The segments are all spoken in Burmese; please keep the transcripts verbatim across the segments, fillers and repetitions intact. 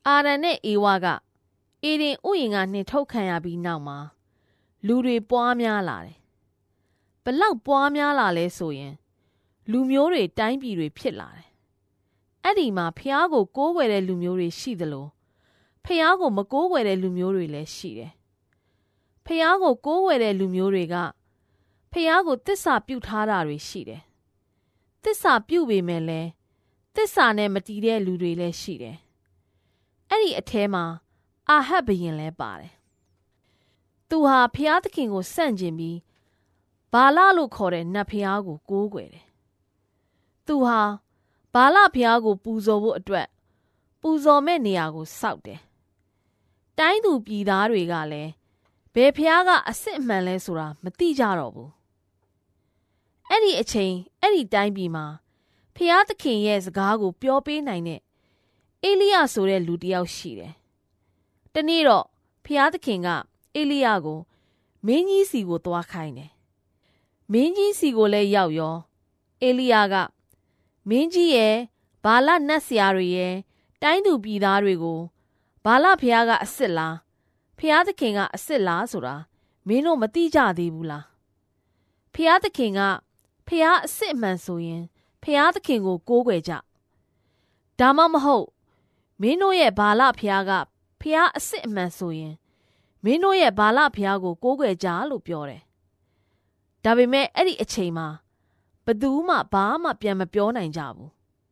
အာရန်နဲ့အေဝါကအေဒင်ဥယျာဉ်ကနှင်ထုတ်ခံရပြီးနောက်မှာလူတွေပွားများလာတယ်။ဘလောက်ပွားများလာလဲဆိုရင်လူမျိုးတွေတိုင်းပြည်တွေဖြစ်လာတယ်။အဲ့ဒီမှာဖျားကိုကိုးကွယ်တဲ့လူမျိုးတွေရှိသလိုဖျားကိုမကိုးကွယ်တဲ့လူမျိုးတွေလည်းရှိတယ်။ဖျားကိုကိုးကွယ်တဲ့လူမျိုးတွေကဖျားကိုသစ္စာပြုထားတာတွေရှိတယ်။သစ္စာပြုပေမဲ့လည်းသစ္စာနဲ့မတည်တဲ့လူတွေလည်းရှိတယ်။အဲ့ဒီအထဲမှာအာဟပ်ဘုရင်လည်းပါတယ်။သူဟာဖျားသခင်ကိုဆန့်ကျင်ပြီးဘာလလို့ခေါ်တဲ့နတ်ဖျားကိုကိုးကွယ်တယ်။သူဟာဘာလဖျားကိုပူဇော်ဖို့အတွက်ပူဇော်မဲ့နေရာကိုစောက်တယ်။တိုင်းသူပြည်သားတွေကလည်းဘယ်ဖျားကအစစ်အမှန်လဲဆိုတာမသိကြတော့ဘူး။အဲ့ဒီအချိန်အဲ့ဒီတိုင်းပြည်မှာဖျားသခင်ရဲ့စကားကိုပြောပေးနိုင်တဲ့အေလိယဆိုတဲ့လူတစ်ယောက်ရှိတယ်။တနေ့တော့ဖျားသခင်ကအေလိယကိုမင်းကြီးစီကိုသွားခိုင်းတယ်။မင်းကြီးစီကိုလည်းရောက်ရောအေလိယကမင်းကြီးရဲ့ဘာလနတ်ဆရာတွေရဲ့တိုင်းသူပြည်သားတွေကိုဘာလဖျားကအစ်စ်လားဖျားသခင်ကအစ်စ်လားဆိုတာမင်းတို့မသိကြသေးဘူးလားဖျားသခင်ကဖျားအစ်စ်အမှန်ဆိုရင်ဖျားသခင်ကိုကိုးကွယ်ကြဒါမှမဟုတ်မင်းတို့ရဲ့ဘာလဖျားကဖျားအစ်စ်အမှန်ဆိုရင်မင်းတို့ရဲ့ဘာလဖျားကိုကိုးကွယ်ကြလို့ပြောတယ်ဒါပေမဲ့အဲ့ဒီအချိန်မှာဘသူမှဘာမှပြန်မပြောနိုင်ကြဘူး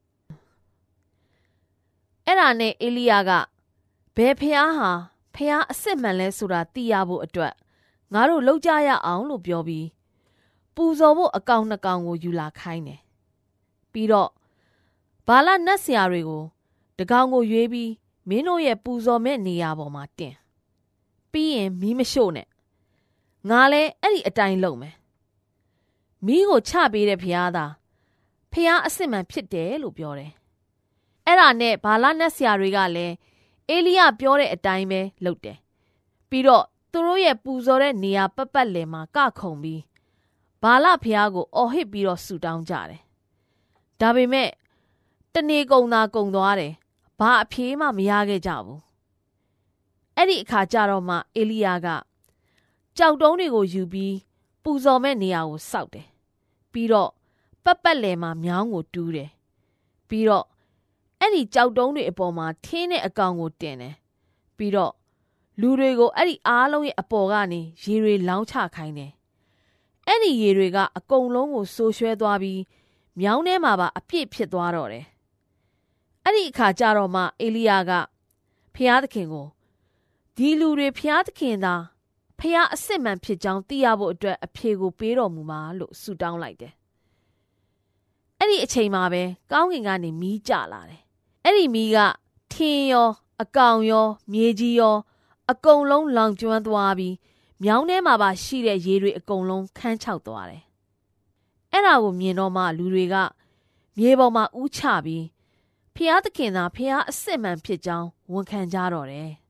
အဲ့ဒါနဲ့အေလိယကဘယ်ဖျားဟာဖျားအစ်စ်မှန်လဲဆိုတာသိရဖို့အတွက်ငါတို့လောက်ကြရအောင်လို့ပြောပြီးပူဇော်ဖို့အကောင်နှစ်ကောင်ကိုယူလာခိုင်းတယ်ပြီးတော့ဘာလနတ်ဆရာတွေကိုတကောင်ကိုရွေးပြီးမင်းတို့ရဲ့ပူဇော်မဲ့နေရာပေါ်မှာတင်ပြီးရင်မီးမရှို့နဲ့ငါလည်းအဲ့ဒီအတိုင်းလုပ်မယ်မီးကိုချပေးတဲ့ဖျားသားဖျားအစ်စ်မှန်ဖြစ်တယ်လို့ပြောတယ်အဲ့ဒါနဲ့ဘာလနတ်ဆရာတွေကလည်းအေလိယပြောတဲ့အတိုင်းပဲလုပ်တယ်ပြီးတော့သူတို့ရဲ့ပူဇော်တဲ့နေရာပတ်ပတ်လည်မှာကခုန်ပြီးဘာလဖျားကိုအော်ဟစ်ပြီးတော့ဆူတောင်းကြတယ်ဒါပေမဲ့တနေကုန်သာကုန်သွားတယ်ဘာအဖြေမှမရခဲ့ကြဘူးအဲ့ဒီအခါကျတော့မှအေလိယကကြောက်တုံးတွေကိုယူပြီးပူဇော်မဲ့နေရာကိုစောက်တယ်ပြီးတော့ပတ်ပတ်လည်မှာမြောင်းကိုတူးတယ်ပြီးတော့အဲ့ဒီကြောက်တုံးတွေအပေါ်မှာထင်းတဲ့အကောင်ကိုတင်တယ်ပြီးတော့လူတွေကိုအဲ့ဒီအားလုံးရဲ့အပေါ်ကနေရေတွေလောင်းချခိုင်းတယ်အဲ့ဒီရေတွေကအကုန်လုံးကိုဆိုးရွှဲသွားပြီးမြောင်းထဲမှာပါအပြည့်ဖြစ်သွားတော့တယ်အဲ့ဒီအခါကျတော့မှအေလိယကဖျားသခင်ကိုဒီလူတွေဖျားသခင်သာဖျားအစ်စ်မှန်ဖြစ်ကြောင်းသိရဖို့အတွက်အဖြေကိုပေးတော်မူပါလို့ဆုတောင်းလိုက်တယ်အဲ့ဒီအချိန်မှာပဲကောင်းကင်ကနေမီးကျလာတယ်အဲ့ဒီမီးကထင်းရောအကောင်ရောမြေကြီးရောအကုန်လုံးလောင်ကျွမ်းသွားပြီးမြောင်းထဲမှာပါရှိတဲ့ရေတွေအကုန်လုံးခန်းချောက်သွားတယ်အဲ့ဒါကိုမြင်တော့မှလူတွေကမြေပေါ်မှာဥချပြီးဖျားသခင်သာဖျားအစ်စ်မှန်ဖြစ်ကြောင်းဝန်ခံကြတော့တယ်